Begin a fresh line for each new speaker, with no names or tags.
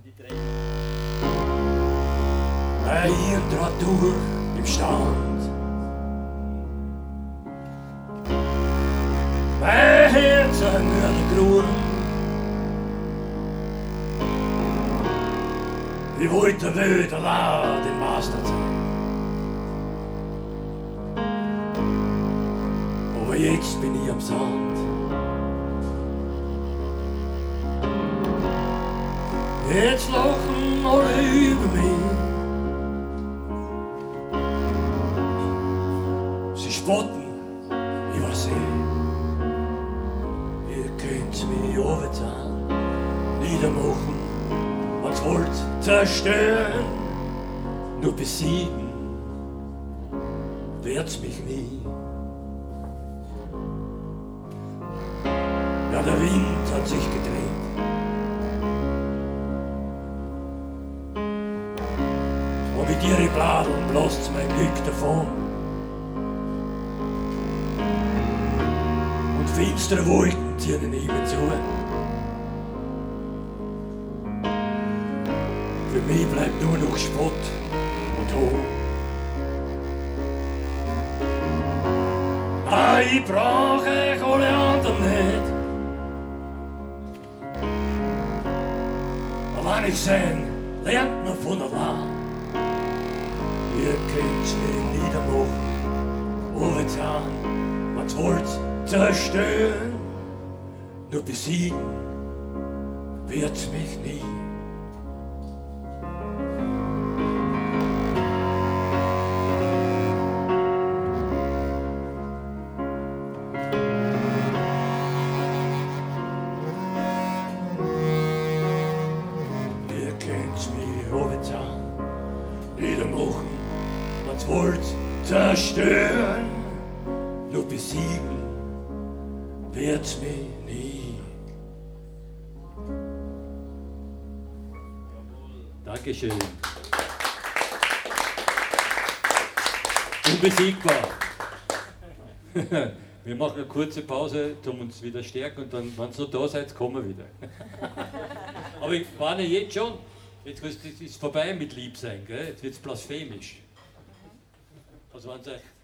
Eine Hirndratur im Stand. Mein Herz ein Mördergrun. Ich wollte wieder laut den Master sein. Aber jetzt bin ich am Sand. Jetzt lachen alle über mich. Sie spotten, ich weiß ihr könnt mich runtertan, niedermachen, was wollt zerstören, nur besiegen wird's mich nie. Ja, der Wind hat sich gedreht. Und mit ihren Bladeln blasst's mein Glück davon. Und finstere Wolken ziehen den Himmel zu. Für mich bleibt nur noch Spott und Hohn. Ah, ich brauch euch alle anderen nicht. Aber wenn ich sein, lernt man von allein. Ihr könnt's mir niedermachen, runtertan, was wollt zerstören, nur besiegen wird's mich nie. Ihr könnt's mir runtertan, niedermachen, was wollt zerstören, nur besiegen wird's mich nie.
Dankeschön. Unbesiegbar. Wir machen eine kurze Pause, um uns wieder stärken und dann, wenn ihr noch da seid, kommen wir wieder. Aber ich warne jetzt schon, jetzt ist es vorbei mit Liebsein, gell? Jetzt wird es blasphemisch. Also wenn ihr euch